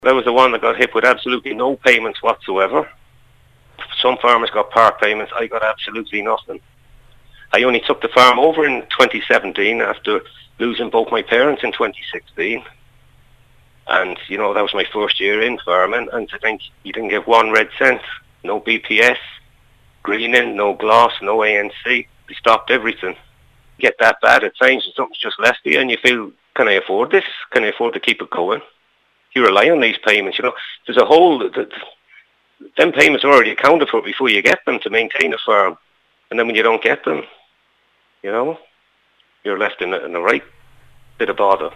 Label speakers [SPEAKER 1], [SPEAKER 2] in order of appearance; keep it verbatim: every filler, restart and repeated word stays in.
[SPEAKER 1] I was the one that got hit with absolutely no payments whatsoever. Some farmers got part payments. I got absolutely nothing. I only took the farm over in twenty seventeen after losing both my parents in twenty sixteen. And, you know, that was my first year in farming. And to think you didn't get one red cent, no B P S, greening, no gloss, no A N C. They stopped everything. Get that bad at times and something's just left you and you feel, can I afford this? Can I afford to keep it going? You rely on these payments, you know. There's a whole... The, them payments are already accounted for before you get them to maintain a farm. And then when you don't get them, you know, you're left in a, in a right bit of bother.